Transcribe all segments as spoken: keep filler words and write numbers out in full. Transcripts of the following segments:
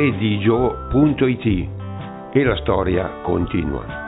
storie di gio punto it e la storia continua.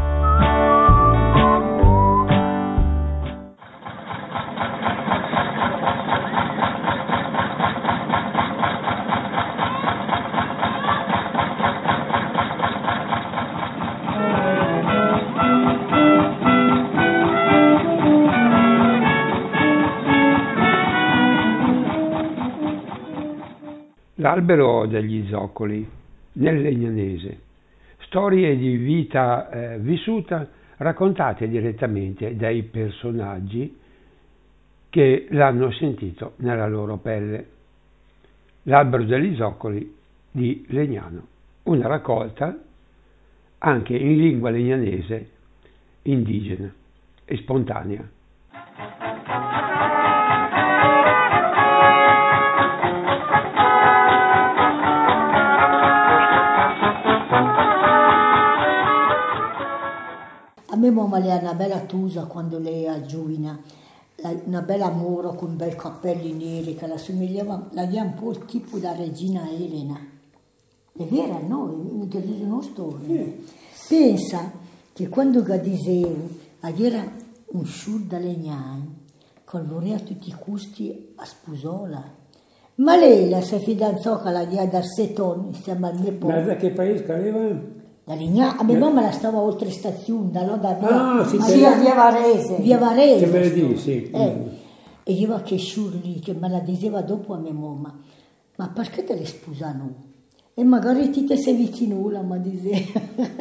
L'albero degli zoccoli nel Legnanese. Storie di vita eh, vissuta raccontate direttamente dai personaggi che l'hanno sentito nella loro pelle. L'albero degli zoccoli di Legnano, una raccolta anche in lingua legnanese indigena e spontanea. A me mamma le ha una bella tusa quando lei era giovine, una bella mora con bei capelli neri che la somigliava, l'aveva un po' il tipo da regina Elena. È vera, no? Mi ti dico una storia. Pensa che quando dicevo, era un sciur da legnano, che voleva a tutti i costi a sposola. Ma lei la si fidanzò con la via d'Arseton insieme al mio povero. Ma da che paese aveva? Da Lignano, a mia mamma la stava oltre stazione, da là da via, ah, sì, via, via Varese. Via Varese. Che me ne dici, sì. Eh. E io che sciur lì, che me la diceva dopo a mia mamma, ma perché te le sposano? E magari ti te sei vicino, la ma diceva.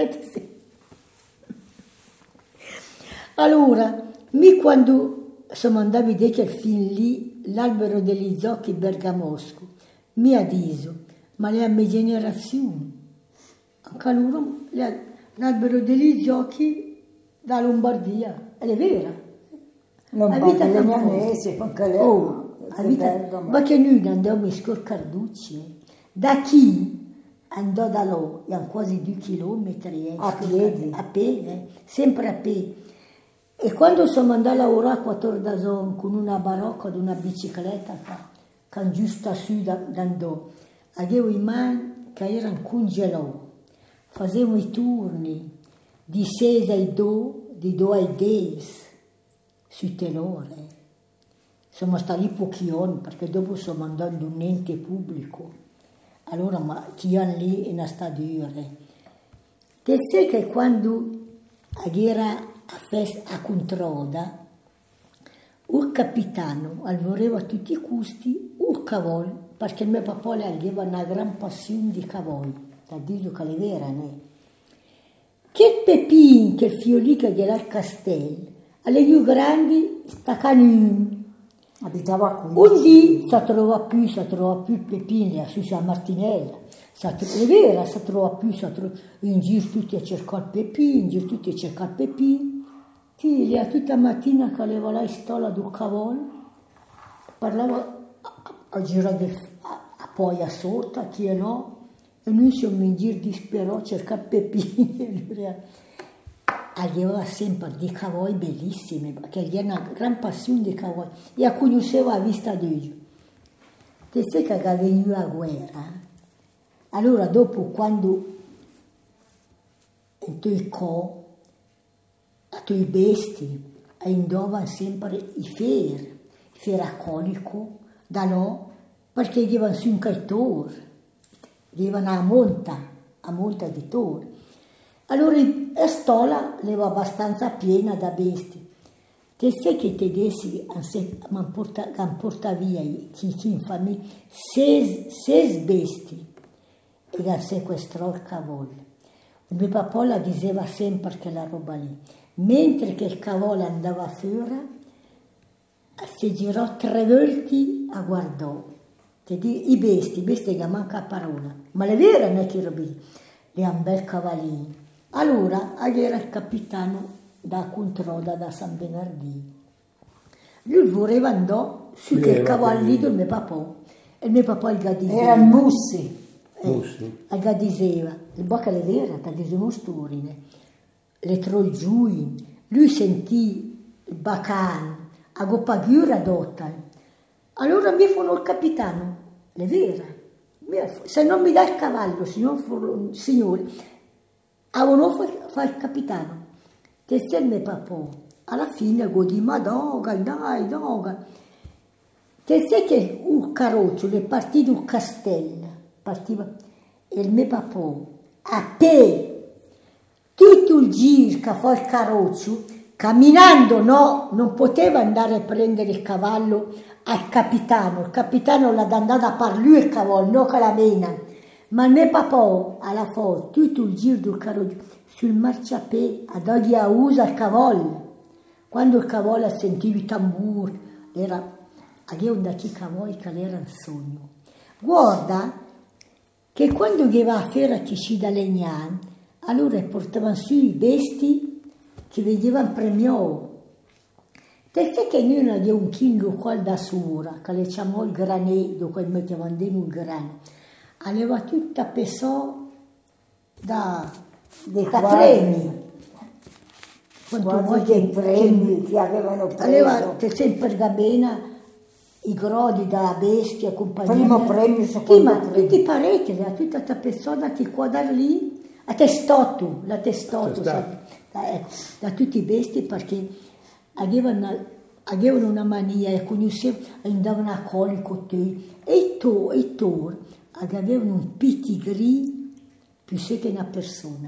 Allora, mi quando siamo andati a vedere quel film lì, L'albero degli zoccoli bergamosco, mi ha detto, ma le a mia generazione, anche loro, l'albero degli zoccoli da Lombardia, è vera. Lombardia legnanese, anche lei. Oh, abita, ma che noi andiamo a Scorcarducci, da chi andò da là, erano quasi due chilometri, eh, a piedi, a piedi, eh, sempre a piedi. E quando siamo andati a lavorare a Quattordazon con una barocca di una bicicletta che giusto a sud andò, avevo in mano che erano congelati, facevamo i turni di sei ai due, di due ai dieci, sui tenore. Siamo stati pochi anni perché dopo siamo andati in un ente pubblico, allora ma chi è lì in una stagione. Che sai che quando era a festa a Controda, il capitano al voleva a tutti i costi il cavallo, perché il mio papà le aveva una gran passione di cavalli, da dire che le vera, né? Che Pepin, che il fiolì che era al castello, alle più grandi staccano. Abitava qui. Un dì si trova più, si trova più Pepin, a San Martinella. È vero, si trova più, si trova in giro tutti a cercare il Pepin, in giro tutti a cercare il Pepin. Chi lì tutta mattina che aveva la stola del cavallo, parlava a, a girare a, poi a sotto, chi è no, e noi siamo in giro disperati a cercare il Pepin. Aveva sempre dei cavalli bellissimi, perché aveva una gran passione dei cavalli, e a conosceva a vista d'occhio. Te sai che è venuta la guerra? Allora dopo quando in tuoi co, a tuoi besti, andavano sempre i fer, i fer alcolico, da là, perché avevano su un caitore, avevano a monta, a monta di torre. Allora la stola l'aveva abbastanza piena da besti. Te sai che i tedeschi hanno portato porta via chi, chi in famiglia sei, sei besti e hanno sequestrato il cavallo. Il mio papà la diceva sempre che la roba lì. Mentre che il cavallo andava fuori, si girò tre volte a guardare. I besti, i besti che manca parola. Ma le vere non è che robi, le un bel cavallino. Allora, era il capitano da Controda, da San Bernardino. Lui voleva andare su quel cavallo del mio papà. E il mio papà il gadiseva. Era il Mussi. Eh, il gadiseva. Il bocca le vera, che diceva storine. Le troi giù. Lui sentì il bacano, a gopagura dotta. Allora mi fanno il capitano, le vera. Se non mi dà il cavallo, signor, signore, a uno fa, fa il capitano. Che se il mio papà, alla fine godì, ma doga, dai, doga. Che se che un carroccio le partì dal castello, partiva, e il mio papà, a te, tutto il giro che fa il carroccio, camminando no, non poteva andare a prendere il cavallo al capitano, il capitano l'ha andato a par lui il cavallo, non che la mena, ma il mio papà alla fa tutto il giro del carroccio sul marciapiede ad ogni a usa il cavallo. Quando il cavallo sentiva i tamburi, era aveva da chi cavalli che era un sogno. Guarda che quando va a fare chi ci da legnare, allora portavano su i besti che vedevano premio. Perché che noi non abbiamo un chingo qua da sura, che le chiamò il granedo, che mettevano dentro il grano, aveva tutta pesò da, da premi. Quanto dei premi che avevano preso. Aveva sempre Gabena i grodi da bestia, compagnia. Primo premio, secondo sì, ma premio. tutti i parecchi, aveva tutta questa persona che qua da lì, a testotto, la testotto, da, ecco, da tutti i besti, perché avevano, avevano una mania e conoscevano, andavano a colli con te, e tu, e tu, avevano un pitigrì più sé che una persona.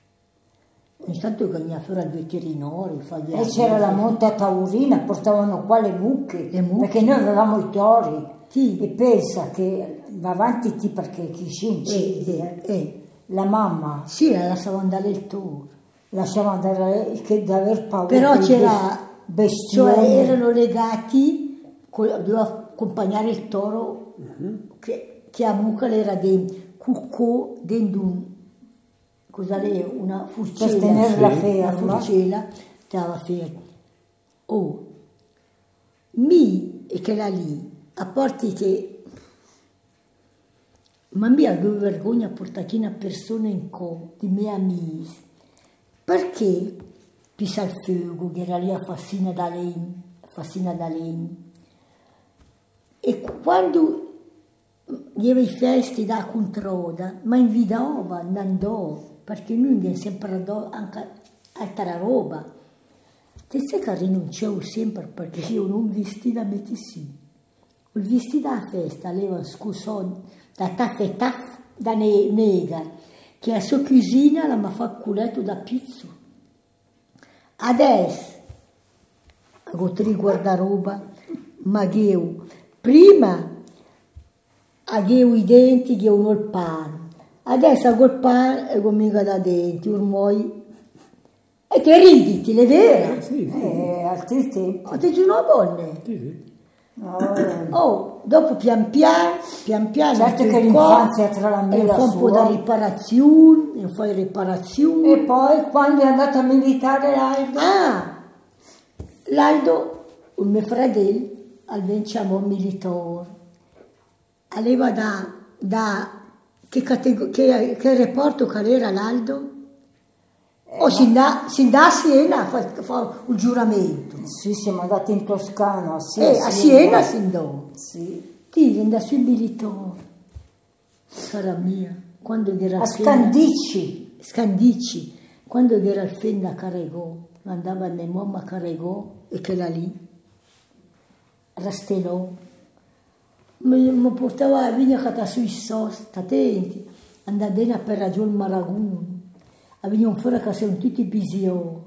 Intanto veniva fuori al veterinario, e c'era la monta taurina, portavano qua le mucche, le mucche. Perché noi avevamo i tori. Sì. E pensa che va avanti ti perché chi scinci, eh, eh, eh. la mamma sì, la lasciava andare il toro, lasciava andare che da aver paura. Però c'era, bestioni. Cioè erano legati, doveva accompagnare il toro, uh-huh. che, che a mucca era dentro, cuccò dentro un, cosa lei, una furcella, per tenerla sì. ferma. Una furcella, stava ferma. Oh, mi, e che là lì, a parte che, ma mi avevo vergogna a portare una persona in co, di miei amici, perché pisa il fuoco, che era lì a fassina da legno, fassina da legno. E quando aveva i festi da controda, ma invidava, andò, perché noi abbiamo sempre dato anche altra roba. Te sai che rinunciavo sempre perché io non vestita metti sì. Il vestito da festa aveva scusò da taff e taff da ne- nega, che a sua cucina la mi fa culetto da pizzo. Adesso, con tre guardaroba, ma io prima avevo i denti che uno il pane, adesso ho il pane e comincio da denti, ormai. E te ridi, ti le vere? Eh, sì, sì. Eh, altri tempi. Oh, ti giuro bonne. Sì, sì. Oh, Oh, dopo pian piano, pian piano, certo che il l'infanzia co- tra la mia e e la fa un po' sua. di riparazione, e fai riparazione. E poi quando è andato a militare l'Aldo? Ah, l'Aldo, il mio fratello, al venciamo militare, aveva da, da che, categ- che, che reporto che era l'Aldo? Eh, O si andà si andà a Siena a fare fa un giuramento. Sì, siamo andati in Toscana, sì, Eh, a Siena si andò. Sì. Ti andò sul militare, cara mia, quando era A Scandicci. Scandicci, quando era il Fenda a Caregò, andava a mia mamma a Caregò e che era lì, Rastellò, mi, mi portava a vigna che sta sui sos, attenti, andava per ragione Maragun, a vigna fuori che sono tutti bisio,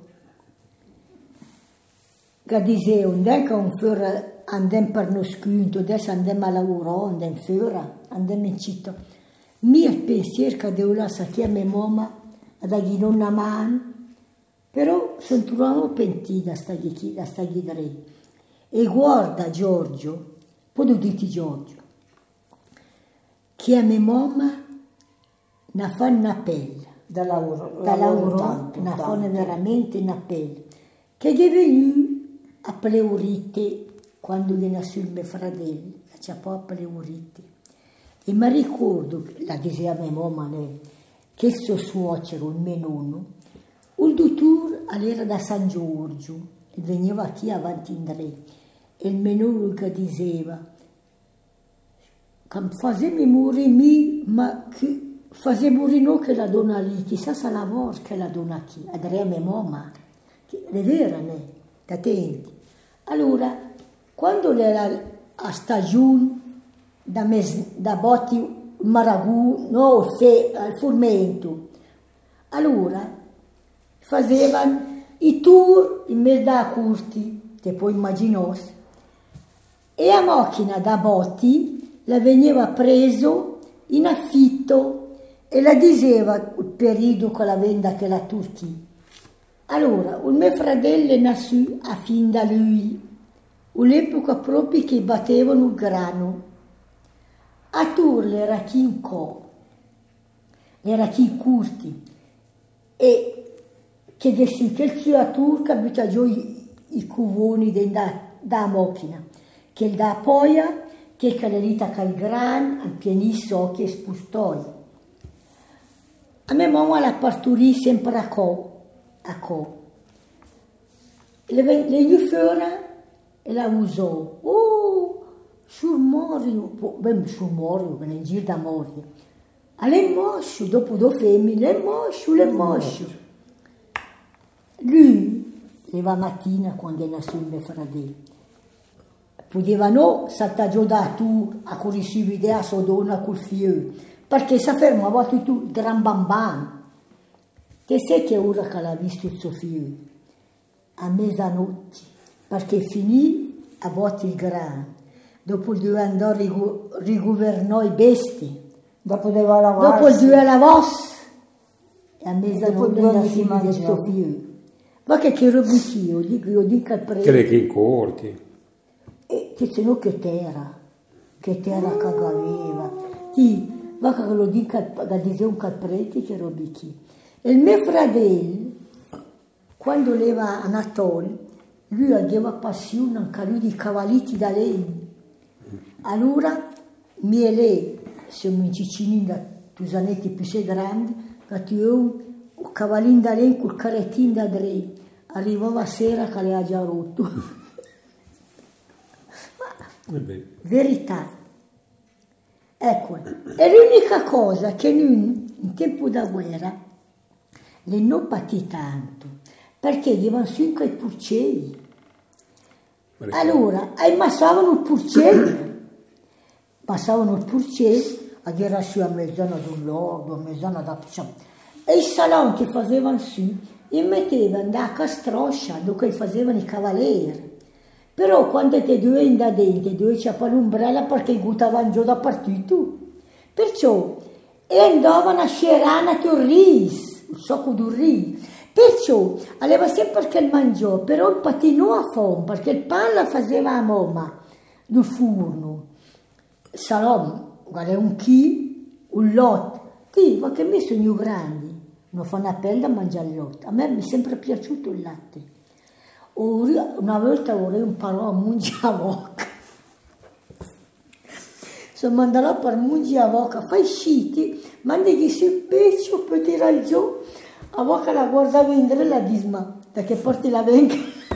che diceva, non è che un fuori andiamo per uno sconto, adesso andiamo a lavorare, andiamo fuori, andiamo in città. Mio pensiero che devo lasciare a mia mamma a dargli una mano, però sono trovata pentita sta ghi da sta ghidre. E guarda Giorgio, poi devo dirti Giorgio, che a mia mamma ne fa una pelle, Da lavoro, da lavoro, tanto, ne fa tanto. veramente una pelle, che gli è venuto a pleurite quando viene sul mio fratello, c'è poi a pleurite. E mi ricordo, la diceva mia mamma, lei, che il suo suocero, il mio nonno, il dottore era da San Giorgio e veniva qui avanti in tre. E il mio nonno che diceva, che faceva morire, ma che faceva morire non che la donna lì, chissà se la vorrà che la donna chi, adrea mia mamma, che è vera, ne, attenti. Allora, quando era a stagione da, mes, da botti il maragù, no, il frumento, allora facevano i tour in mezzo a curti, che puoi immaginare, e a macchina da botti la veniva preso in affitto e la diceva il periodo con la venda che la Turchia. Allora, un mio fratello nasce a fin da lui, all'epoca proprio che battevano il grano. A Tour era chi in co, era chi curti, e che dessi che il suo turca butta giù i, i cuvoni da, da macchina, che il da poia, che il calerita cal gran, al pianisso che spustoi. A mia mamma la parturì sempre a co, a co. Le, le gli fuori e la usò. Oh, sul morio, beh, sul morio, che ne giro da morio. Alle moscio, dopo due femmine, le moscio, le moscio. Lui, la mattina, quando è nato il mio fratello, poteva no saltare giù da tu a correre idea sua donna col figlio, perché sapevamo a volte tu, gran bambam. Te sai che ora che l'ha visto il suo figlio? A mezzanotte, perché finì a volte il grano. Dopo doveva andare a rigu- rigovernare i besti. Dopo doveva lavarsi. Dopo il due lavos e a mezzanotte due la si figlia del mangiava. suo figlio. Ma che che robichio, dico io dico al prete. Che le che in corti. E che se no che terra, che terra che aveva. Ti, ma che lo dica da dire un caprete che robichio. E il mio fratello, quando leva a Natale, lui aveva passione anche lui di cavalletti da legno. Allora, mie lei, siamo in Cicini da Tusanetti più sei grandi, che tu un cavallino da legno col carrettino da dre, arrivava sera che le ha già rotto. Ma, verità. Ecco, è l'unica cosa che noi, in tempo da guerra, le non patì tanto, perché divano su anche i purcelli. Allora, ai massavano il purcello. Passavano il purcello, a dire su a mezzana d'un lordo, a mezzana da piccione. E i salon che facevano su, li mettevano da castroscia, dove facevano i cavalieri. Però quando te dovevi da dentro, dovevi ciappare l'ombrella perché buttavano giù da partito. Perciò, e andavano a scerare il riso, il sacco di riso. Perciò, aveva sempre che mangiò, però il patino a fome, perché il pane la faceva a mamma, nel forno. Salom, guarda un chi, un lot. Ti, ma che me sono grandi, non fanno appello a mangiare il latte. A me mi è sempre piaciuto il latte. Una volta vorrei imparare a mangiare a bocca. Sono mandato per mangiare a bocca, fai sciti, mandagli sul pezzo, poi tirare giù. A bocca la guarda vendere la disma, da che porti la venga.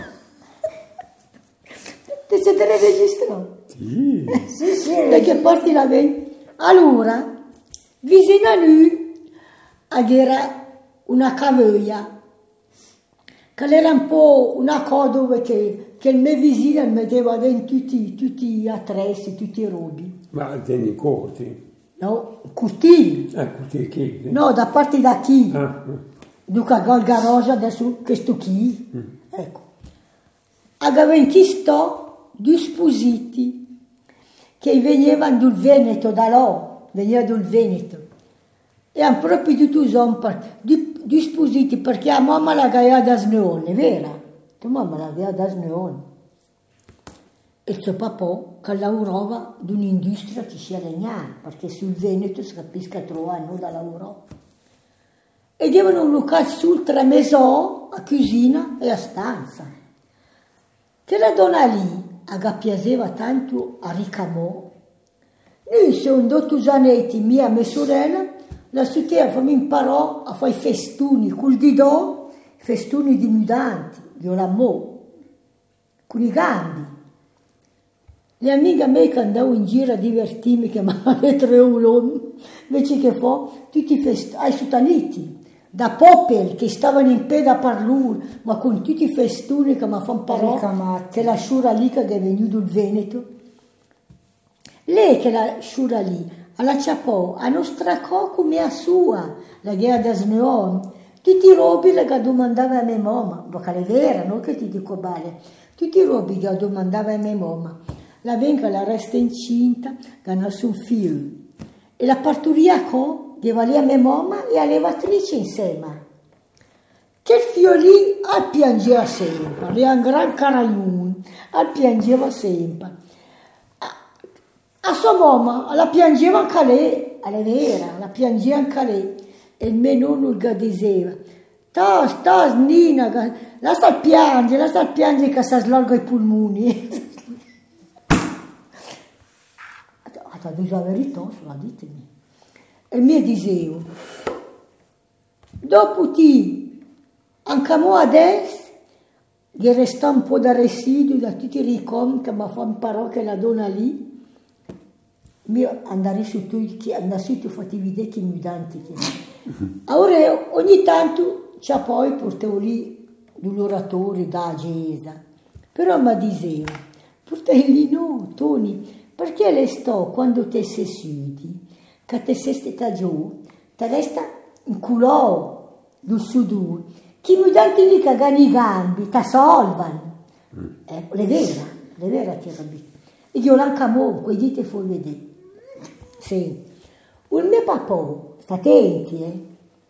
Ti siete registrato? Sì. Sì, sì. Perché porti la venga. Allora, vicino a lui, c'era una caviglia, che era un po' una coda che, che il mio vicino metteva dentro tutti, tutti gli attrezzi, tutti i robi. Ma tieni in corti? No, cortile. Eh, corti chi? Sì. No, da parte da chi? Ah, Duca Galgarosa adesso questo chi? Mm. Ecco. Avevano chi sto dispositi che venivano dal Veneto, da là, veniva dal Veneto. E hanno proprio tutto usato dispositi perché a mamma la gaia da sneone, vero? Tu mamma la gaia da sneone. E il suo papà che lavorava di un'industria che si legnava, perché sul Veneto si capisce che trovano da lavorare. E avevano un locale sul tre mesò, a cucina e a stanza. Che la donna lì, che piaceva tanto a ricamò, noi siamo andati Zanetti, mia e mia sorella, la sua fammi imparò a fare i festoni col ghidò, festoni di mudanti, io l'amo, con i gambi. Le amiche mie che andavo in giro a divertirmi, che mi le tre uloni, invece che fa tutti i fest- ai sutaniti, da Popel che stavano in piedi a parlare, ma con tutti i festoni che mi fanno parlare, Ricamati. che la sciura lì che è venuto il Veneto. Lei che la sciura lì, alla ciapò, a nostra co come a sua, la guerra da Sneon, tutti i robi che domandava a mia mamma, ma che è vera, non che ti dico bale, tutti i robi che domandava a mia mamma, la venga la resta incinta, che ha nato un figlio, e la parturia co, che va lì a mia mamma e a levatrice insieme. Che il figlio lì al piangeva sempre, era un gran caraglione, al piangeva sempre. A sua mamma la piangeva anche lei, è vera, la piangeva anche lei. E il mio nonno che diceva, tos, tos, Nina, lascia piangere, lascia piangere che si slorga i polmoni. Ha detto la verità, sulla ditemi. E mi dicevo, dopo ti, anche a me adesso, gli resta un po' da residuo da tutti i ricordi che mi fa imparare che la donna lì, io andare su tutti, andare su tutti, fatti vedere che mi danti. Ora ogni tanto c'è poi portavo lì l'oratore da Gesa, però mi diceva, portai lì no, Toni, perché le sto quando te sei seduti, che te sei stata giù, te resta in culo, del sudore, chi mi danti lì che gani i gambi, ti salvano. Eh, è vera, è vera che rapito. E io l'anche a mo, quei dite fuori vedere. Sì. Il mio papà, sta attenti, eh,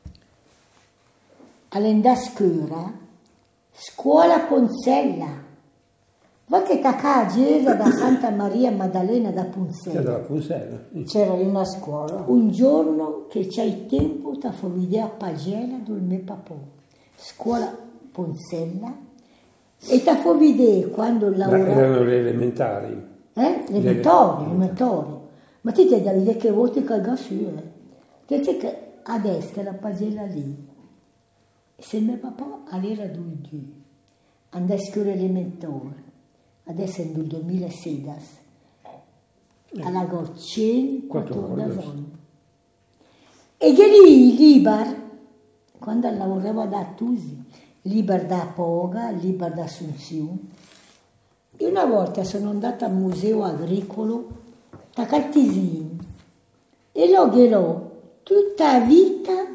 all'andare a scuola, scuola Ponzella. Va che tacca a Gesa da Santa Maria Maddalena da C'è Ponzella. della Pusella. C'era lì una scuola. Un giorno che c'hai tempo, ti fa vedere a pagella del mio papà. Scuola Ponzella. E ti fa vedere quando Ma lavorava. erano le elementari. Eh? Le Le- mentori, le mentori. Ma ti devi vedere che voti che su, eh? Che c'è che adesso che la pagella lì, se mio papà all'era due due, andai a scuola elementare, adesso è nel duemilasedici, alla Gorcen, quattordici anni. E che lì, Libar, quando lavorava da Tusi, Libar da Poga, Libar da Assunzione, io una volta sono andata al museo agricolo da Caltisini e l'ho ghelo tutta la vita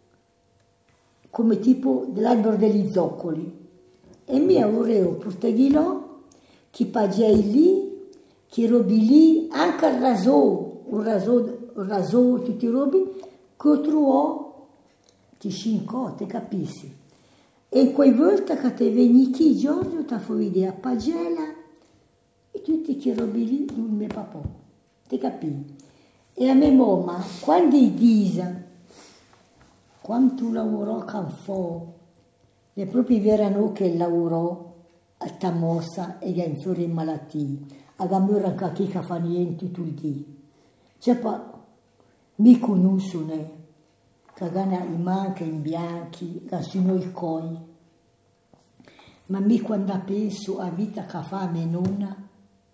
come tipo dell'albero degli zoccoli e mi avrei portato chi pagai lì, chi robi lì, anche il raso, un raso, un raso, tutti i robi, che trovò, ti scincò, te capisci? E quei volte che te veni qui, Giorgio, ti fa vedere a pagella e tutti che robi lì, il mio papà, te capisci? E a mia mamma, quando gli dice, quanto lavorò Canfò, le proprie verano che lavorò a Tamossa e che in fiore in malattia, a Gamura anche chi che fa niente tutto il giorno. Cioè, pa, mi conoscono, che gana i manca in bianchi, che sono i coi. Ma mi quando penso a vita che fa mia nonna,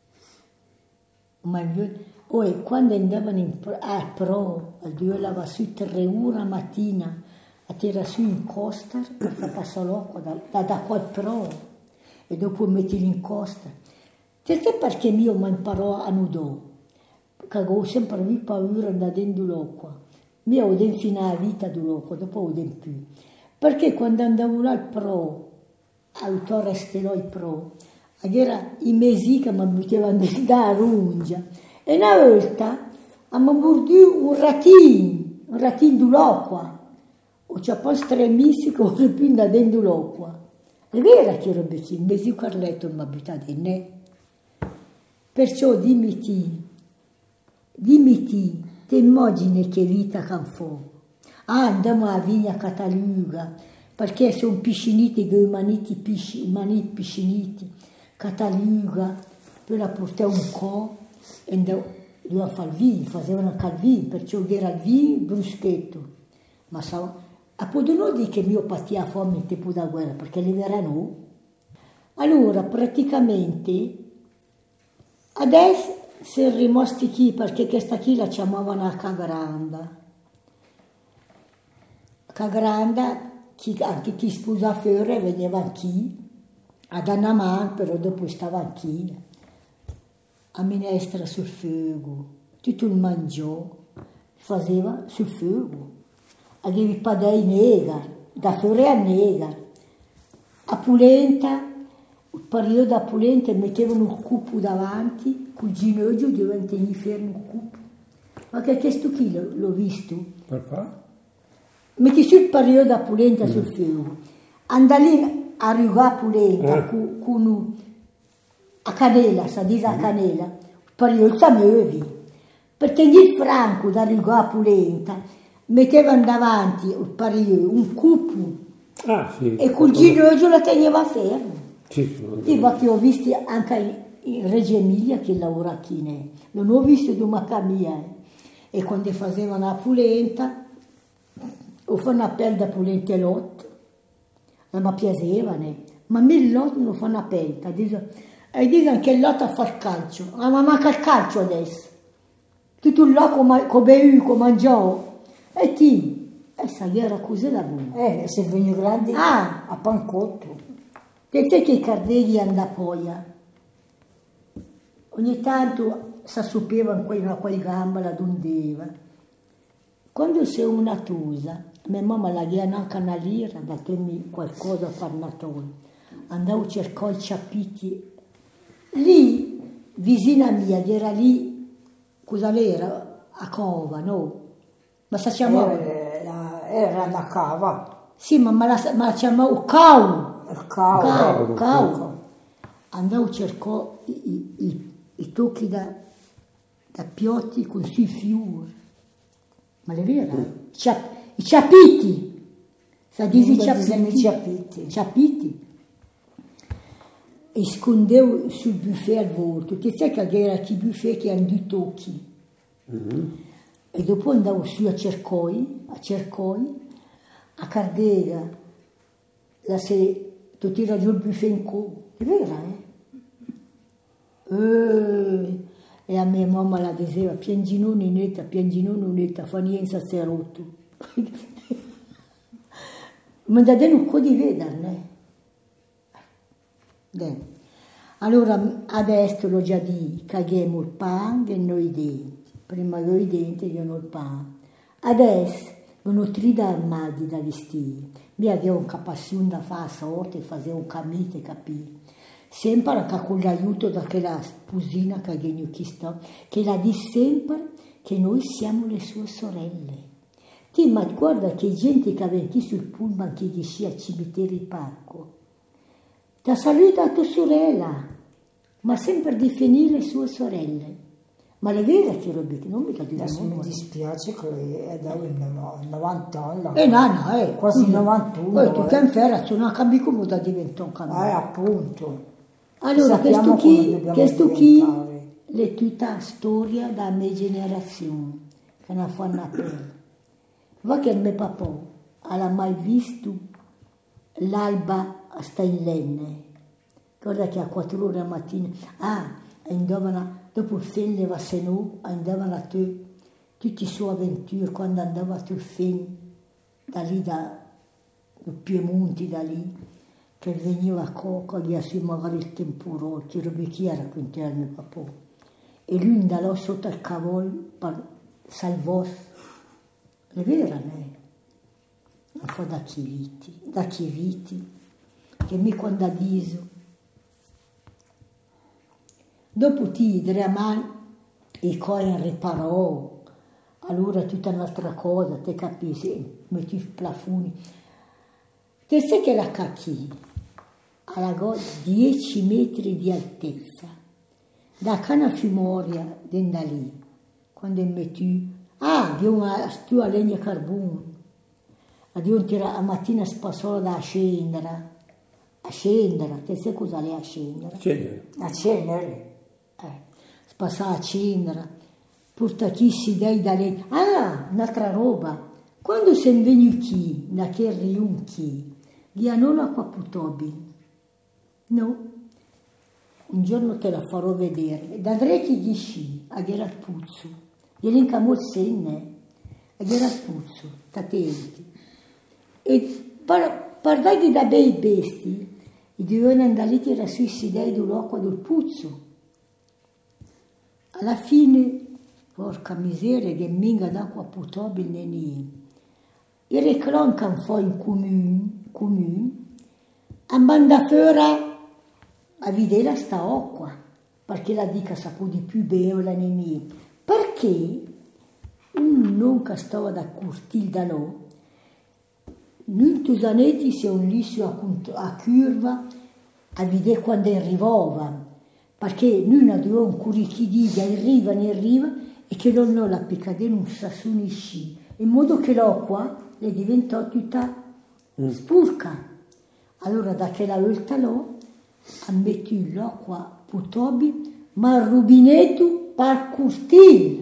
ma io, oh, quando andavano in, a Pro, a due lava su tre ore a mattina, a tirare su in costa per far passare l'acqua da, da, da qua al Pro e dopo metterli in costa. Perché perché mio mi imparò a nudo? Perché avevo sempre avuto paura di andare dentro l'acqua. Mio ho detto fino alla vita dell'acqua, dopo ho detto più. Perché quando andavo là al Pro, autore stelò il Pro, era i mesi che mi buttavano da rungia. E una volta mi mordiò un ratino, un ratino dell'acqua. O c'è poi stremissimo che ho più da dentro l'acqua. È vero che ero vicino, mesi Carletto mi ha buttato in me. Perciò dimmi ti, dimmi ti, ti immagini che vita che fa. Ah, andiamo a vigna Cataluga, perché sono pisciniti, che i maniti, pisci, maniti pisciniti, Cataluga, poi la portavo un po' e doveva fare il vino, facevano anche il vino, perciò era il vino bruschetto. Ma so, a poter dire che mio patia fame in tempo da guerra, perché le verano. Allora, praticamente, Adesso siamo rimasti qui perché questa qui la chiamavano a Cagranda. Cagranda, chi, anche chi sposa fuori veniva qui, ad Annaman, però dopo stava qui, a minestra sul fuoco, tutto il mangiò, faceva sul fuoco, avevi padei nega, da fuori a nega, a Pulenta, il periodo a Pulenta mettevano il cupo davanti, col ginocchio dovevano tenere fermo il cupo, ma che questo qui l'ho, l'ho visto. Papà? Metti sul periodo a Pulenta mm. sul fuoco, andà lì a rigare a Pulenta, eh. con, con a canela, si dice a canela, il periodo si muovi, perché il franco da rigare a Pulenta mettevano davanti il periodo un cupo ah, sì, e col ginocchio lo teneva fermo. Sì, tipo che ho visto anche in, in Reggio Emilia che lavora qui, ne. Non ho visto domenica mia, eh. E quando facevano a Pulenta, o fanno appello da Pulenta e Lot, e mi piacevano, ma me Lot non fanno appello, e dicono che Lot a far calcio, ah, ma manca il calcio adesso, tutto il loco come bevi, come mangiavo, e ti, e sa era così la buona. Eh, se veni grandi ah. a pancotto. Che te che i cardelli andavano poi, ogni tanto si sapevano quella quel gamba la dondeva. Quando sei una tusa, mia mamma la dia anche una lira, datemi qualcosa per Natale. Andavo a cercare i ciapiti. Lì, vicino a mia, era lì, cosa l'era? A Cova, no? Ma si chiamava? Era, era una cava. Sì, ma, ma, la, ma la chiamavo Cau. Il cau. Cau, cau. Andavo a cercare i, i, i, i tocchi da, da piotti con sui fiori. Ma le vere? Mm. Ciap, I ciapiti. Si dice i ciapiti. ciapiti. Ciapiti. E scondevo sul buffet al volto. Che sai che era chi buffet che hanno due tocchi. Mm-hmm. E dopo andavo su a Cercoi, a Cercoi, a Cardega, la se tu tira giù il buffet in co. È vero, eh? eh? E a mia mamma la diceva, pianginone netta, pianginone netta, fa niente si è rotto. Ma da dentro un po' di vederne. Allora, adesso l'ho già detto, caghiamo il pane e noi i denti. Prima io i denti e io il pane. Adesso, non ho tre armadi da vestire. Mi avevo un capassione da fare a sorte, facevo un camite, capire. Sempre che con l'aiuto da quella sposina che io qui sto, che la dice sempre che noi siamo le sue sorelle. Ti, ma guarda che gente che aveva qui sul pullman che dice al cimitero di Parco. Ti saluta tua sorella, ma sempre di finire le sue sorelle. Ma le vere che robe che non mi capisco. Adesso mi dispiace che lei è da novanta anni. Eh no, no, eh. Quasi novantuno. Poi tu che ferra, tu non capisci come da diventare un cambio. Eh, appunto. Allora, questo qui, questo qui è tutta storia da mia generazione, che ne fanno appello. Va che il mio papà ha mai visto l'alba sta in lenne. Guarda che a quattro ore la mattina, ah, andavano, dopo il film le va se no, andavano a te, tutte le sue avventure, quando andava a te il film, da lì, da, da Piemonte, da lì, che veniva a Coca, gli assi magari il temporale, che robe chi era quindi era mio papà. E lui andava sotto il cavallo per salvarsi. È vero, eh? Un po' da chiviti, da chiviti, che mi quando ha diso. Dopo ti Dreaman i coin riparò, allora tutta un'altra cosa, te capisci, metti i plafoni. Te sai che la cacchi ha dieci metri di altezza, da cana Fimoria dentro lì, quando metti, ah, di una stua legna carbone, di un tira a mattina spassò da scendere, a scendere, te sai cosa è a scendere? Scendere. A scendere. Eh, spassava a scendere, porta chi si dai da lei. Ah, un'altra roba, quando se ne veni chi, da che riunchi, gli hanno l'acqua potabile, no? un giorno te la farò vedere. Da drecchi gli sci, a era il puzzo, gli l'incamò il senne, a era il puzzo, t'attenti. E par- parlai da bei besti, i dovevano andare lì era sui sidei dell'acqua del puzzo. Alla fine, porca miseria, che minga d'acqua potabile ne i reclonca un po' in comune, comune, a manda fuori a vedere sta acqua, perché la dica sapò di più bere la nenì. Perché un non che stava da curtil da là, noi tusanetti si un liscio a, a curva a vedere quando arrivava, perché noi non avevamo un currichidi che arriva, ne arriva, e che non ho la piccadena un sassone sci, in modo che l'acqua le diventò tutta mm. spurca. Allora da quella volta là ha messo l'acqua potabile, ma il rubinetto per curtil.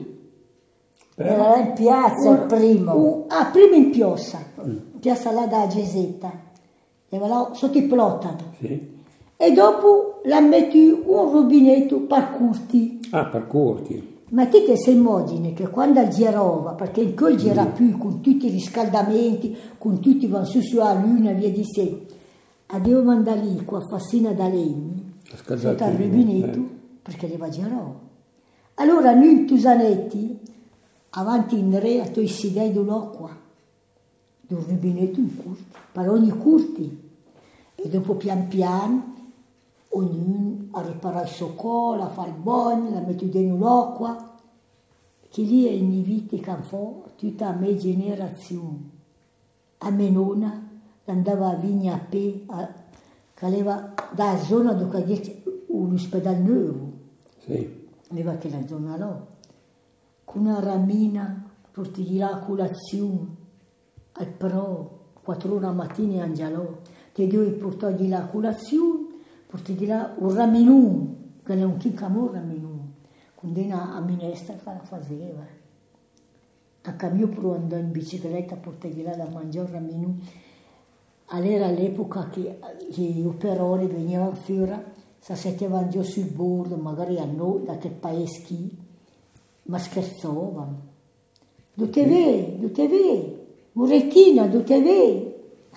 Era in piazza il primo. Uh, ah, prima in piazza, mm. piazza là da Gesetta, e là sotto i plotani. Sì. E dopo l'ha messo un rubinetto per curti. Ah, per curti. Ma te che si immagini che quando girava, perché in quel gira mm. più, con tutti i riscaldamenti, con tutti vanno su sulla luna, via di sé, devo andare lì con la fassina da legno, sotto il rubinetto, eh. perché le va girare. Allora noi tusanetti, avanti in re, a toi si dai dell'acqua, del rubinetto in curti, per ogni curti. E dopo pian piano, ognuno a riparare il suo colo, a fare il bagno, la mette dentro l'acqua, che lì è in vita che fa tutta la mia generazione. A mia nonna andava a vigna a pe, a, che aveva da zona dove c'è un ospedale nuovo, sì. aveva quella zona là, con una ramina, porti là a colazione, al pro, quattro ore la mattina e angialò, te devi portare là a colazione, porti là un raminù, che è un chicamò raminù, con una a minestra che la faceva. A cambio per andare in bicicletta, portare là da mangiare raminù. Allora all'epoca che, che gli operatori venivano fuori, si settevano giù sul bordo, magari a noi, da che paese, ma scherzavano. Dove te vedi? Dove te vedi? Murettina, dove te vedi?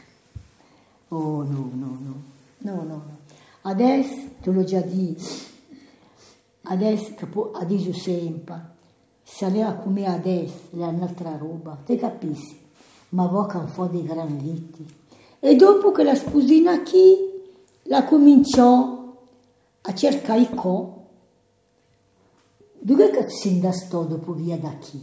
Oh no, no, no, no, no, no. Adesso, te l'ho già detto, adesso, adesso sempre, se aveva come adesso, è un'altra roba, te capisci? Ma voca un po' di granditi. E dopo che la sposina chi, la cominciò a cercare i co, dove che si andastò dopo via da chi?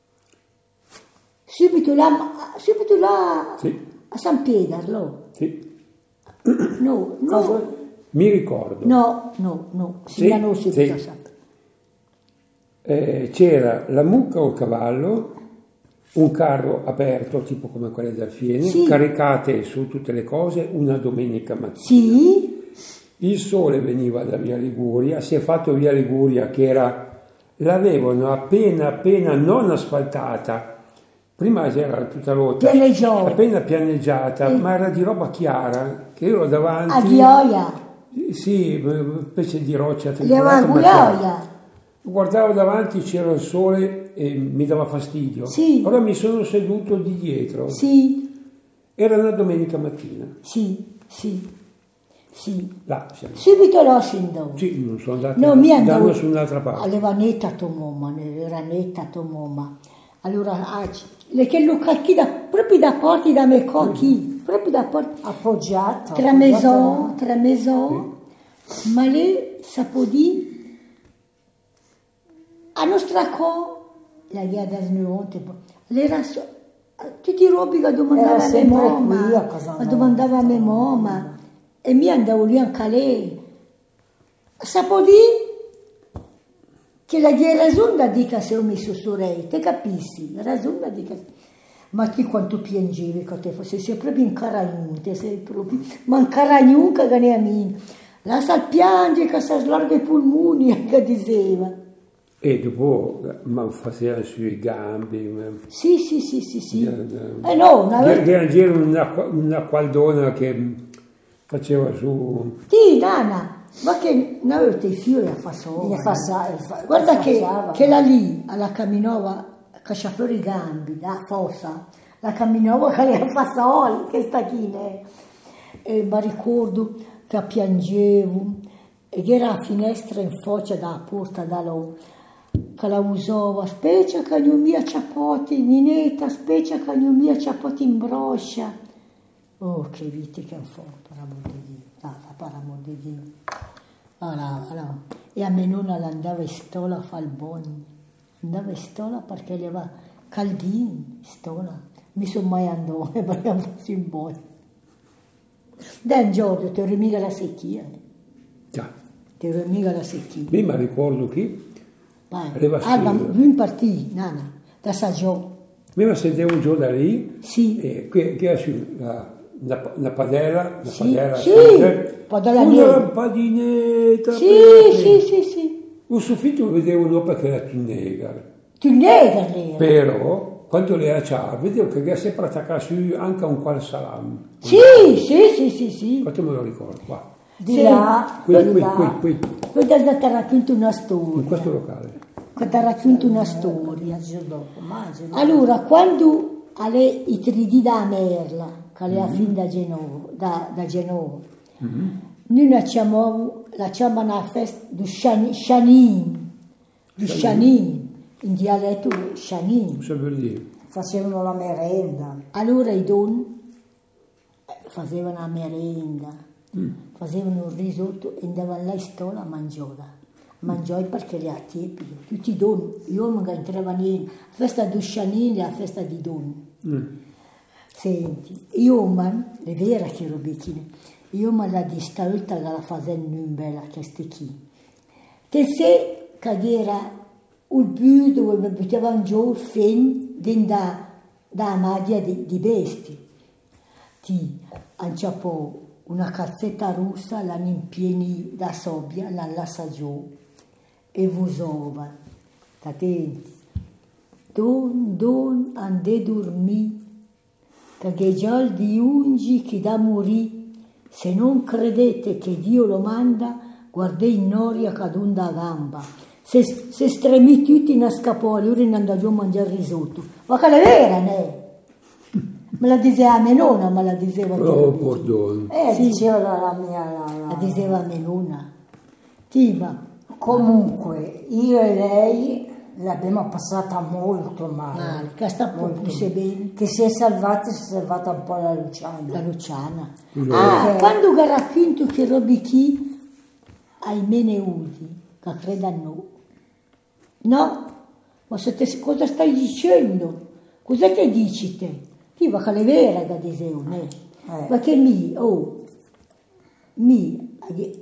Subito là, subito là sì. a San Pietro, sì. no, no. Cosa? Mi ricordo. No, no, no, si sì, andò subito sì. a San Pietro. Eh, c'era la mucca o il cavallo, un carro aperto, tipo come quelle del Fiene, sì. caricate su tutte le cose una domenica mattina. Sì. Il sole veniva da via Liguria, si è fatto via Liguria che era, l'avevano appena appena non asfaltata, prima era tutta rotta, pianeggiata. appena pianeggiata, sì. ma era di roba chiara, che io ero davanti. A Ghioia. Sì, una specie di roccia triangolata. Ma Ghioia. Guardavo davanti, c'era il sole e mi dava fastidio. Sì. Allora mi sono seduto di dietro. Sì. Era una domenica mattina. Sì, sì, sì. Là siamo. Subito là si andò. Sì, non sono andato no, mi andavo su un'altra parte. Aveva netta tua mamma, era netta tua mamma. Allora, ah, le che lo calchida proprio da parte da me cocchi, mm-hmm. proprio da parte. Appoggiato. Tra maison, tra maison. Sì. Ma lei sapò dire a nostra co, la via da snuote, l'era so, tutti i robi che domandava a mia mamma, ma domandava a mia mamma, e mi andavo lì anche a lei. Sapò dire che la via ragione da dire che se ho messo su rei, te capisci? La ragione da dire che... Ma chi quanto piangevi che te fosse, sei proprio in caragnute, sei proprio, ma in caragnunca che ne a me. Lascia piangere che si slarga i polmoni, che diceva. E dopo mi faceva sui gambi. Sì, sì, sì, sì, sì. Eh no, una volta... C'era una, una qualdona che faceva su... Sì, Nana. Ma che non avete i fiori a fasola. Ne fa sa- fa- Guarda che, facciava. che la lì, alla camminava, caccia fuori i gambi, da fossa, la camminava che le fasola, che stachine. E mi ricordo che piangevo, ed era la finestra in faccia da porta da là, che la usava, specie che non mi acciappati, ninetta, specie che non mi acciappati in broscia. Oh, che vite che fa, per amor di Dio, ah, per amor di Dio. Allora, allora. E a me non andava in stola a fare il bagno, andava in stola perché aveva caldino in stola, mi sono mai andato perché avevo fatto il bagno. Da un giorno ti rimiga la secchia, Già. ti rimiga la secchia. Prima ricordo chi? Vai. Alba, vi partì, nana, da Sagiò. Prima sedevo giù da lì, sì. E qui, qui era su la, una, una padella, una sì, padella, sì, padella una lampadinetta. Sì, sì, sì, sì. Un soffitto lo vedevo no perché era più nera. Più nera era. Però, quando le acciava, vedevo che era sempre attaccata su anche a un qual salam. Sì, sì, sì, sì, sì. Quanto me lo ricordo, qua. Di sì. là, Qui, di qui, là. qui, qui. Poi ti ha raccontato una storia. In questo locale. Ti ha raccontato una storia. Dopo, allora, quando alle i tre D da Merla, che le ha fin da Genova, da, da Genova, mm-hmm. noi la chiamavamo, la chiamano a festa du Shanin, du Shanin, in dialetto Shanin. Cosa vuol dire? Facevano la merenda. Allora i don facevano la merenda, mm. facevano il risotto e andavano là in stola a mangiare. Mangiai perché le attiepi, tutti i doni, io non entravano niente, la festa di Scianini e la festa di doni. Mm. Senti, io ma, è vera che robicchine, io ma la distalta che la facendo in bella che sti chi. Te se che era il bù dove buttavano giù il fen da, da madia di, di besti. Ti anciapò una cazzetta russa, l'hanno in pieni da sobbia, l'hanno lasciata giù. E vusova, attenti, don, don, ande dormì, che già il di ungi che da morì, se non credete che Dio lo manda, guardate in noria cadunda a gamba, se, se stremì tutti in scappò, ora non andò giù a mangiare risotto, ma che è vera, ne? Me la diceva mia nonna, me la diceva oh, pardon. Eh, sì. diceva la, la mia, la, la, la diceva mia nonna, sì, ma comunque, io e lei l'abbiamo passata molto male. Male, che sta molto bene. Che si è salvata, si è salvata un po' la Luciana. La Luciana. No. Ah, che... quando era finto che robi chi ai Meneuti, che credano. No? Ma se te, cosa stai dicendo? Cosa ti dici te? Ti va che è vera che dicevo, ne? Eh. Perché mi, oh, mi...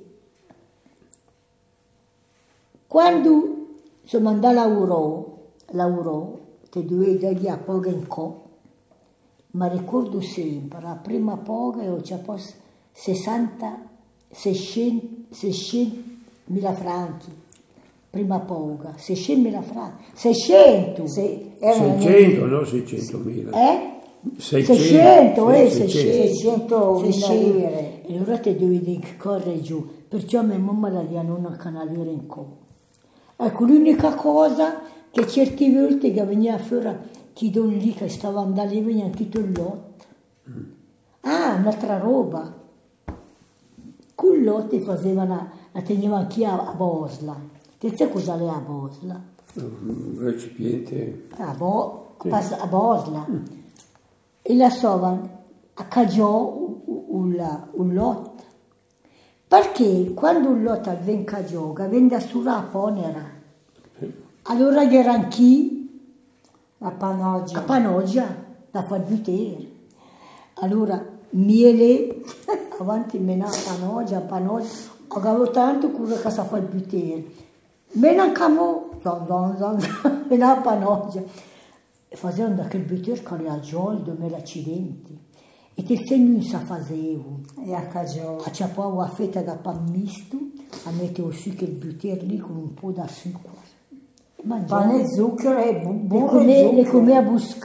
Quando sono andata a lavorare, lavorò, te due dagli a poco in co, ma ricordo sempre, la prima poga io c'è posto sessanta, seicento mila franchi, prima poga, seicentomila franchi, seicento! Sì, seicento, no seicentomila. Eh? seicento, eh, seicento lire. E allora te dovevi correre giù, perciò mia mamma la diano una canaliera in co. Ecco, l'unica cosa che certe volte che veniva fuori chi don lì che stava andando lì veniva anche il lotto. Mm. Ah, un'altra roba. Con lotte facevano, la tenevano anche a, a Bosla. Te sai cosa è a Bosla? Un recipiente. A, Bo, sì. a, a Bosla. Mm. E la sovano a Cagiò un, un, un lotto. Perché quando un lotto avviene a gioca, vende sulla ponera. Allora era anche a Panoggia. A Panoggia, da far butere. Allora, miele, avanti mena a Panoggia, a Panoggia, avevo tanto cura che sa far butere. Mena camo, zon zon zon, mena a Panoggia. Facevano da quel butere che era già il duemilaaccidenti. E te segno in sa facevo. E a Cagiò. A ciapavo a fetta da pan misto, a mettere su che butere lì con un po' da zucchero. Mangiavo. Pane, zucchero e burro le e zucchero. Le come a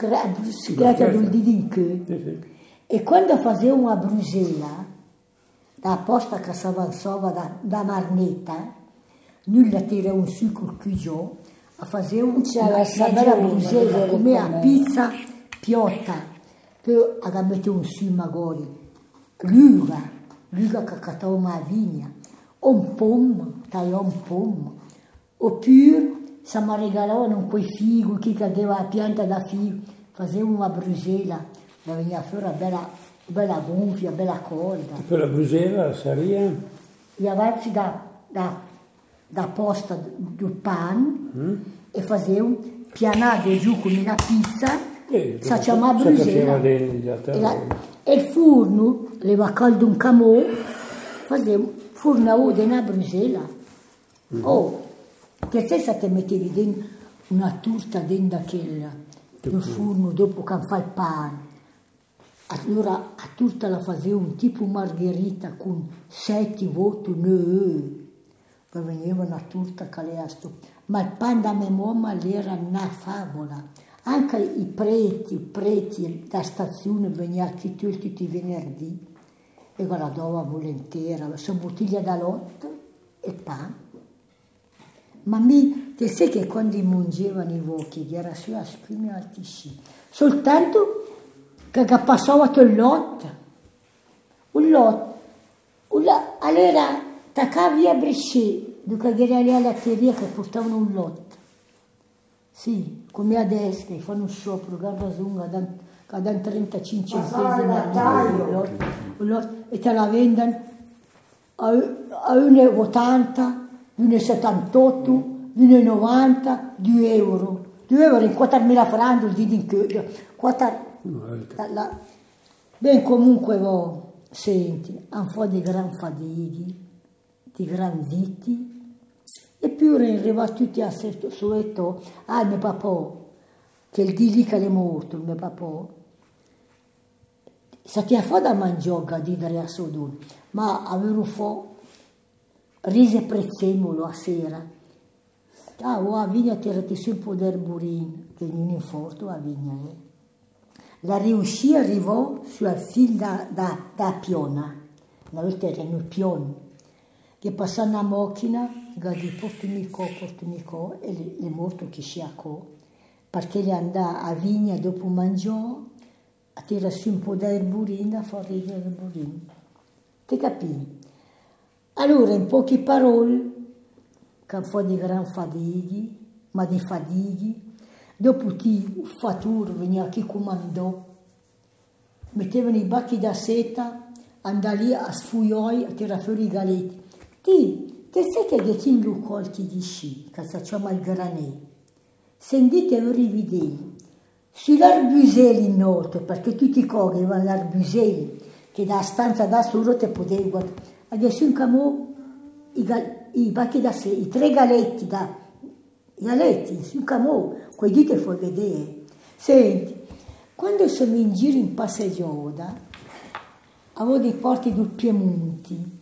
bruscrata del didinche. E quando facevo una brusela, da posta che si avanzava da, da Marnetta, nulla tira un su col chiuso, a fare un, una, una bella brusella come a pizza piotta, poi a mettere un su magari, l'uva, l'uva che catava a vigna, un pom, tagliò un pom, oppure se mi regalavano quei figo, chi che aveva la pianta da figo, faceva una brusella, da veniva fuori una bella, bella gonfia, bella corda. E poi la brusella sarebbe? Gli avanzi da, da, da posta del pan mm. e faceva pianato giù come una pizza, eh, si chiamava brusella. E, la, e il forno, leva caldo un camò, faceva forno di una brusella. Mm. Oh, che stessa te mettevi dentro una torta dentro quel forno dopo che fa il pane. Allora a torta la faceva un tipo margherita con sette voti, no, poi veniva una torta che le sto. Ma il pane da mia mamma era una favola. Anche i preti, i preti da stazione venivano tutti tutti i venerdì e guardava volentieri, la sua bottiglia da latte e pane. Ma mi, te sai che quando mangiavano i vocchi, era su a scrivere altissimi, soltanto che passava il lotto, un lotto, allora attaccavi a Brescia, dove era lì alla teoria che portavano un lotto, sì, come adesso, che fanno un sciopero, guarda zunga, che danno trentacinque centesimi al lotto, e te la vendono a uno e ottanta, uno e settantotto, uno e novanta, due euro. due euro in quattromila franchi, il dito in chiuso. Ben comunque, oh, senti, un po' di gran fadighi, di gran zitti, eppure arrivano tutti a sueto, ah, mio papà, che il di lì che è morto, mio papà, se ti ha fatto da mangiare di dare a Sodun, ma avevo fatto rise prezzemolo a sera. Ah, oh, a vigna tirati su un po' d'erburin, che non è forte a vigna, eh. La riuscì arrivò sul fil da, da, da piona, una volta erano i pioni, che passò una macchina, che portami qua, portami qua, e le, le morto che sia qua, perché le andò a vigna dopo mangiò, a tirare su un po' d'erburin, a fare l'erburin. Ti capì? Allora, in poche parole, che un po' di gran fadighi, ma di fadighi, dopo chi il fattore veniva chi comandò, mettevano i bacchi da seta, andava lì a sfugliare, a tirare fuori i galetti. Ti, che sai che chi in lucol ti dici, che facciamo il granè, sentite e rivedete, sull'arbusel in noto, perché tutti i cogli avevano l'arbusel, che da stanza da solo te potevi guardare. Adesso in camò i, i bacchi da seta, i tre galetti da i galetti, sul camò, quei dite fuoi vedere. Senti, quando sono in giro in passeggiata, avevo dei porti del Piemonti,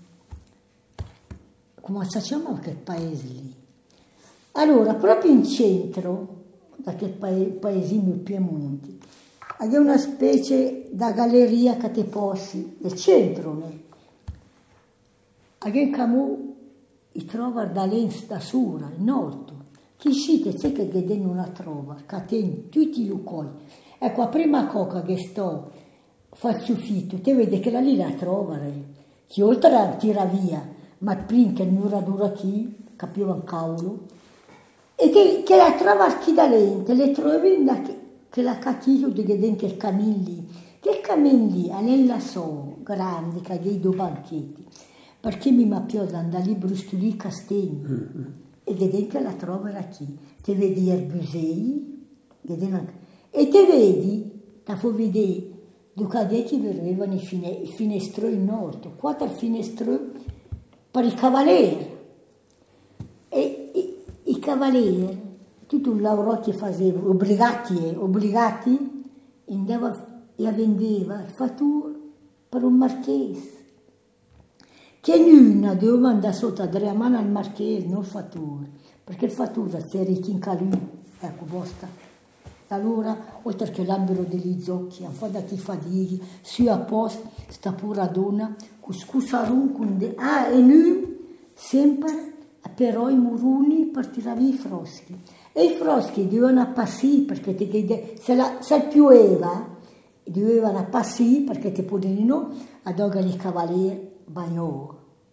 come facciamo a quel paese lì? Allora, proprio in centro, da quel paese, paesino del Piemonti, avevo una specie da galleria che ti posi, nel centro, né? Avevo camò, i trova da lens da sura, in alto. Chi scite c'è che non la trova, che tiene tutti i lucoli. Ecco, la prima cosa che sto fa soffitto, te vede che la lì la trova, che oltre a tira via, ma prima che non era dura chi, capiva un cavolo, e che, che la trova chi da lente, le trovi da che, che la cacchio di che dentro il cammin lì, che il cammin lì, anella so, grande, che ha dei due banchetti, perché mi ma più da andare lì brustolì castegni. Mm-hmm. E che dentro la trova era chi? Te vedi erbusei, e te vedi, da fu vedere, dove dieci vedevano i, fine, i finestroi in alto, quattro finestroi per i cavalieri. E i, i cavalieri, tutto un lavoro che facevano, obbligati, eh, obbligati, andava e vendeva il fattore per un marchese. Che nulla doveva andare sotto a dare a mano al marchese, non il fattore, perché il fattore si è ricco in calù, ecco, basta. Allora, oltre che l'albero degli zocchi, un po' da tifadini, su a posto, sta pura donna, con scusarun, con de... Ah, e lui sempre però i muruni per tirare i froschi. E i froschi dovevano passare, perché ti, se, la, se pioveva, dovevano passare, perché ti potevano ad ogni cavaliere bagnò.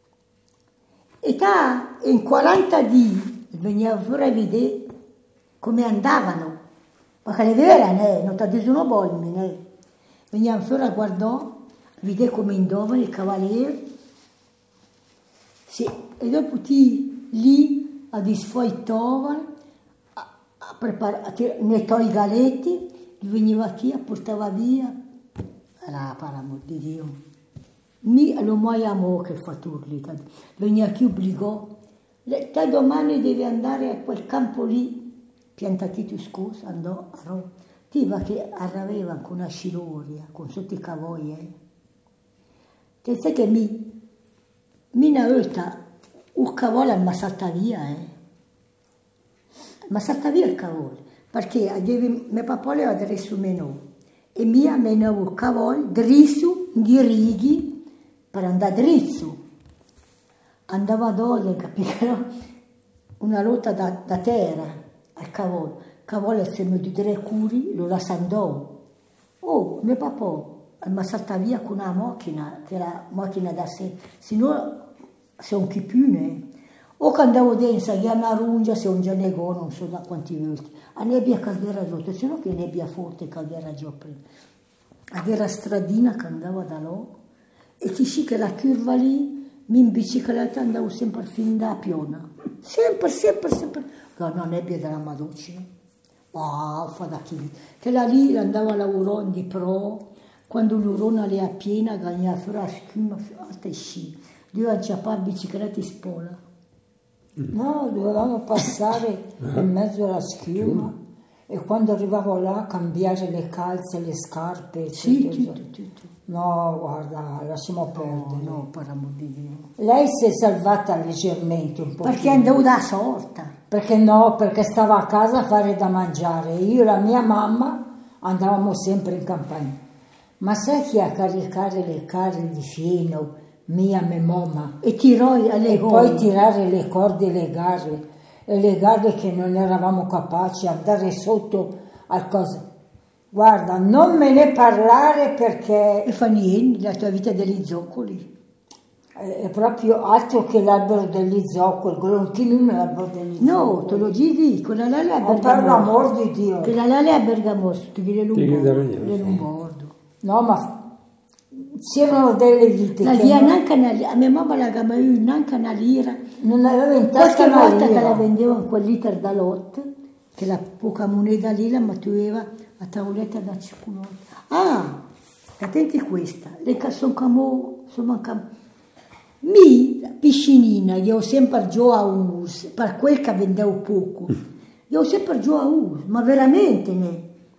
E ta, in quaranta giorni, veniva fuori a vedere come andavano. Ma che le vere, ne? Non ti dicono bolmi, ne? Veniamo fuori a guardare, a vedere come andavano i cavalieri. Sì, e dopo ti lì a disfoitavano, a, a preparare, nettò i galetti, veniva qui, a portava via. Era per amor di Dio. Mi lo mai amò che fa turli. Veniva qui, obbligò. Te domani devi andare a quel campo lì. Piantati scusa, andò a Roma. Ti va che arrivava con una sciloria, con sotto i cavoi, eh. Te sai che mi, mi una volta, un cavolo mi salta via, eh. Mi salta via il cavolo, perché avevi, mio papà aveva dritto meno, e mia menavo il cavolo dritto, di righi, per andare dritto. Andava dove, capito? Una lotta da, da terra. Al cavolo, il cavolo essendo di tre curi, lo lasciò. Oh, mio papà mi salta via con una macchina, che era macchina da sé, se no sei un chipune. O che andavo dentro, che una rungia, se un genegò, non so da quanti volte. A nebbia caldera giù, se no che nebbia forte caldera giù prima. Ad era stradina che andava da là, e ti sci che la curva lì, mi in bicicletta andavo sempre fin da piona. Sempre, sempre, sempre. Una nebbia della Madocina, wow, fa da chi, che la lì andava a lavorare di pro, quando l'urona le appena, gagnava fuori la schiuma, alta e sci, doveva ciappare bicicletta in spola. No, dovevamo passare in mezzo alla schiuma e quando arrivavo là cambiare le calze, le scarpe. Sì, tutto, tutto, tutto. No, guarda, lasciamo perdere. No, no, per amor di Dio. Lei si è salvata leggermente un po'. Perché andavo da sorta. Perché no, perché stava a casa a fare da mangiare. Io e la mia mamma andavamo sempre in campagna. Ma sai chi a caricare le carri di fieno? Mia mia mamma. E tirò alle E poi tirare le corde e legarle. E legarle che non eravamo capaci, andare sotto al coso. Guarda, non me ne parlare perché... E fa niente, la tua vita degli zoccoli. È proprio altro che l'albero degli zoccoli, quello che non è l'albero degli zoccoli. No, te lo dico, quella là è a Bergamo. Per l'amor di Dio. Quella là è a Bergamo, tu dire Lombardo. No, ma c'erano delle vite la che... via non... neanche una, a mia mamma la gamma io neanche una lira. Non aveva in tasca una una volta lira. che la vendevano quel liter da lot, che la poca moneta lì la metteva a tavoletta da cioccolata. Ah, attenti questa, le sono come, sono come, mi, piscinina, io ho sempre giù a us, per quel che vendevo poco, io ho sempre giù a us, ma veramente ne.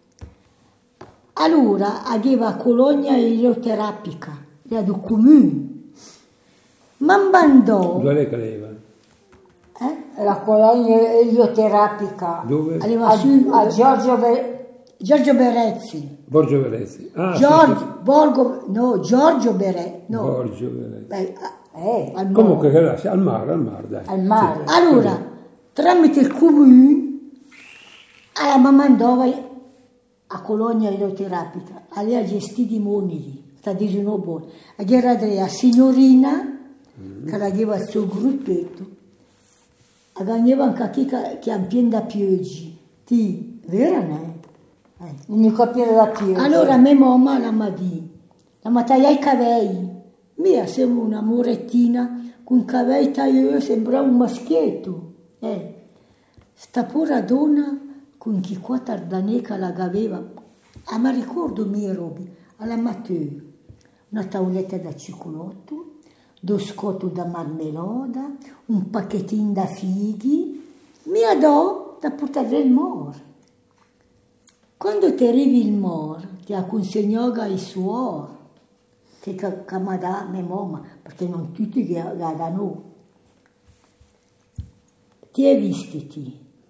Allora, aveva colonia elioterapica, la do comune, ma mandò... Dove che leva? Eh? La colonia elioterapica. Dove? A, su, a Giorgio, Be... Giorgio Berezzi. Borgio Berezzi. Ah, Giorgio, sì, sì. Borgo, no, Giorgio Berezzi. No. Borgio Berezzi. Beh, eh, al Comunque che là, al mare, al mare, dai. Al mare. Sì. Allora, Così. tramite il comune, alla mamma andava a colonia elioterapica, aveva gestito i moniti, sta dicendo buono. Era la signorina mm. che la aveva il suo gruppetto, aveva anche chi che ha pieno da pioggi, ti, vero no? Eh. Non capire da pioggi. Allora mia mamma la mi dì, la mi taglia i capelli, mia sembra una murettina con i capelli tagliati, sembra un maschietto, eh. Sta pura donna con chi qua tardaneca la aveva, ah, ma ricordo mie robe, alla Matteo, una tavoletta da cioccolato, due scotto da marmelada, un pacchettino da fighi, mia do da portare il mor. Quando ti arrivi il mor, ti acconsegnò ai suori, che mi dà mia mamma, perché non tutti che la danno. Ti hai vistiti.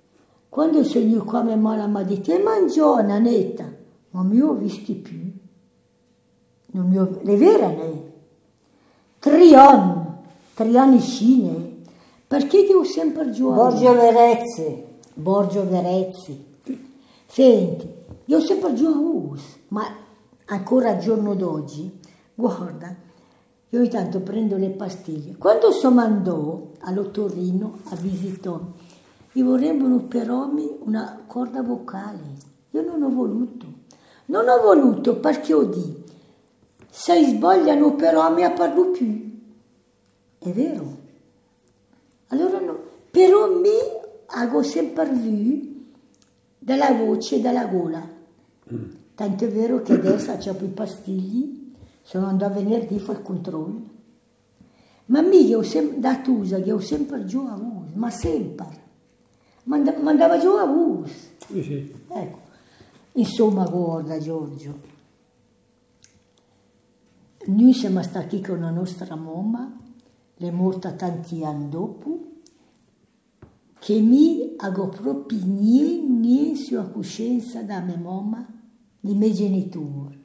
Quando sono qua mia mamma mi ha detto, e mangiò Nanetta? Ma mi ho visti più. Non mi ho, le vere ne? Tre anni, tre anni scine. Perché devo sempre giocare? Borgio Verezzi. Borgio Verezzi. Senti, io ho sempre giocato, ma ancora al giorno d'oggi, guarda, io ogni tanto prendo le pastiglie. Quando sono andò all'Ottorrino a visitare, mi vorrebbero operarmi una corda vocale. Io non ho voluto. Non ho voluto perché ho detto, se sbagliano operarmi a parlo più. È vero. Allora no. Però mi avevo sempre visto della voce e della gola. Mm. Tanto è vero che adesso c'ho più pastiglie, sono andato venerdì a fare il controllo. Ma mica ho sempre dato uso, che ho sempre giù a uso, ma sempre. Mand- mandava giù a uso. Sì, sì. Ecco. Insomma, guarda Giorgio, noi siamo stati con la nostra mamma, le è morta tanti anni dopo, che mi avevo proprio niente, niente sulla coscienza da mia mamma, di miei genitori.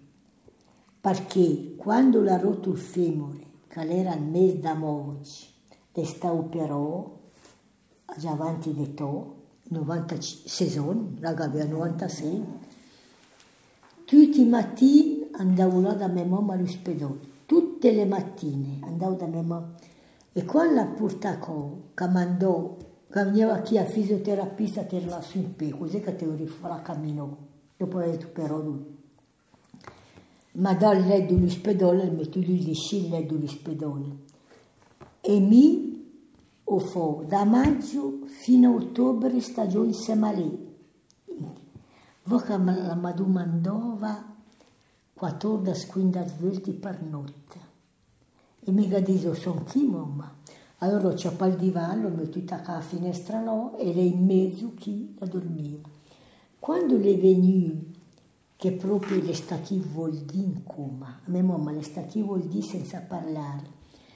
Perché quando l'ha rotto il femore, che era il mese da morte, le sta operò, già avanti di to, novantasei anni, la aveva novantasei. Tutti i mattini andavo là da mia mamma all'ospedale, tutte le mattine andavo da mia mamma. E quando la portacò, che mandò, che veniva qui a fisioterapista, che era su in pe, così che te lo rifà a cammino, dopo aver superato lui. Ma dal letto all'ospedale, mi metto lui di sci il letto all'ospedale. E mi ho fatto da maggio fino a ottobre stagione insieme a lei. Voi che la mi domandava quattordici quindici volte per notte. E mi ha detto, sono chi mamma? Allora ho ciappato il divano, l'ho mettuta a finestra là e lei in mezzo chi la dormiva. Quando le è venuto, che proprio le stati vuol dire in coma, a mia mamma le stati vuol dire senza parlare,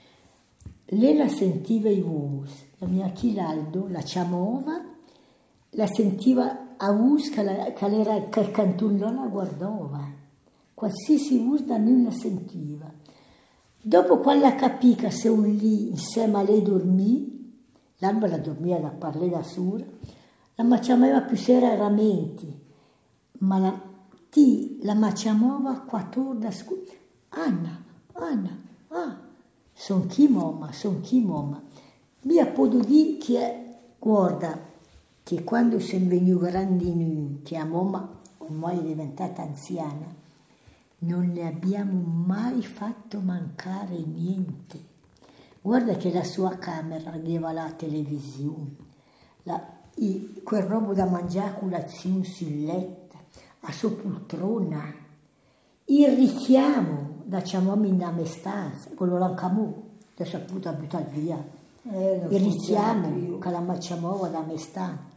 lei la sentiva i voci, la mia Chilaldo la chiamava, la sentiva a voce che, la, che era che il cantullò la guardava, qualsiasi voce da noi la sentiva. Dopo quando la capì che se un lì insieme a lei dormì, l'alba la dormia da parlare da sola, la ma chiamava più seriamente, ma la, ti la ma chiamava quattordici, Anna, Anna, ah, son chi mamma, son chi mamma. Mia posso dire che, guarda, che quando siamo venuti grandi, che a mamma ormai è diventata anziana, non le abbiamo mai fatto mancare niente. Guarda che la sua camera aveva la televisione, la, i, quel robo da mangiare a colazione sul letto, a sua poltrona, il richiamo da chiamarmi in mia stanza, quello là camù, adesso appunto ha buttato via, eh, il richiamo che la chiamava da mia stanza.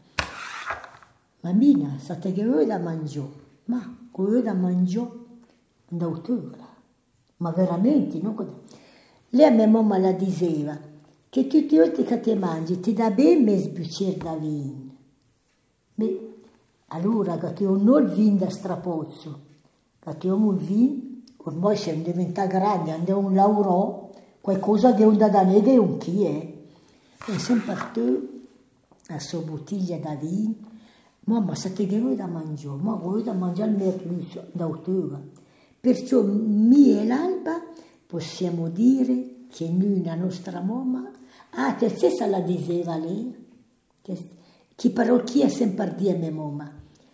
Mammina, state che voi da mangiare, ma voi da mangiare, d'autore, ma veramente, non così. Lei a mia mamma la diceva che tutti i volte che ti mangi ti dà ben mezzo bicchiere da vino. Beh, allora che ti ho non il vino da strapozzo, che ti ho il vino, ormai siamo diventati grandi, andiamo un lauro, qualcosa che è un da danega e un chi è. E sempre tu, a sua bottiglia da vino, mamma, sapete che voi da mangiare, ma voi da mangiare il mio plus d'autore. Perciò mi e l'alba possiamo dire che noi, la nostra mamma, ah, te stessa la diceva lei, che, che parrocchia sempre di a mia mamma,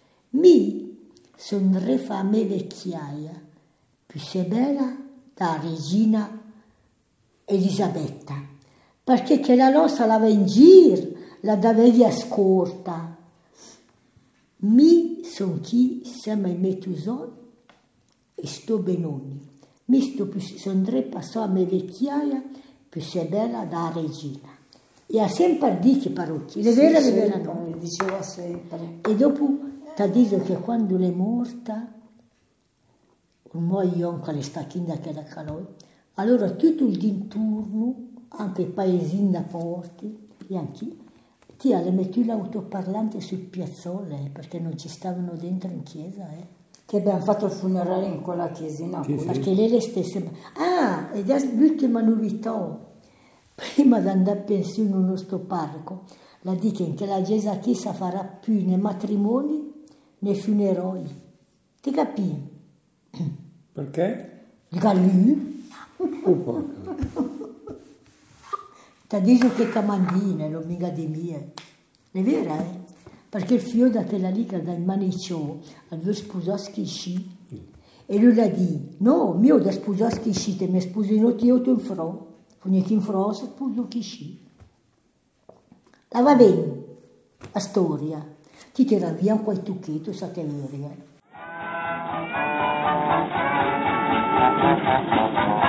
mi sono refa a me vecchiaia, più se bella da regina Elisabetta, perché che la nostra l'aveva in giro, la davevi a scorta. Mi son chi siamo ai metusoni e sto benoni. Mi sto più sondre passò a me vecchiaia più se bella da regina. E ha sempre detto parrocchie, le vere sì, le vere no. Diceva sempre. E dopo ti ha detto che quando l'è morta, ormai io anche le stacchine che era calore, allora tutto il dintorno, anche i paesini da porti, e anche Ti alle metti l'autoparlante sul piazzone perché non ci stavano dentro in chiesa, eh. Che abbiamo fatto il funerale in quella chiesina. Sì, sì. Perché lei le stesse... Ah, ed è l'ultima novità. Prima di andare a pensione in uno sto parco, la dicono che la chiesa chiesa farà più né matrimoni né funerali. Ti capi? Perché? Dica lui. Oh, porca. Ti dico che camandine, non mica di mie. È vero, eh? Perché il figlio da quella lì che da in maniccio aveva sposato schi e lui l'ha detto, no, mio da sposare schi, te mi sposi in otto io in fro, quindi in fro si sposo schi. La va bene, la storia, ti tira via un quel tucchetto, sa che è vero, eh?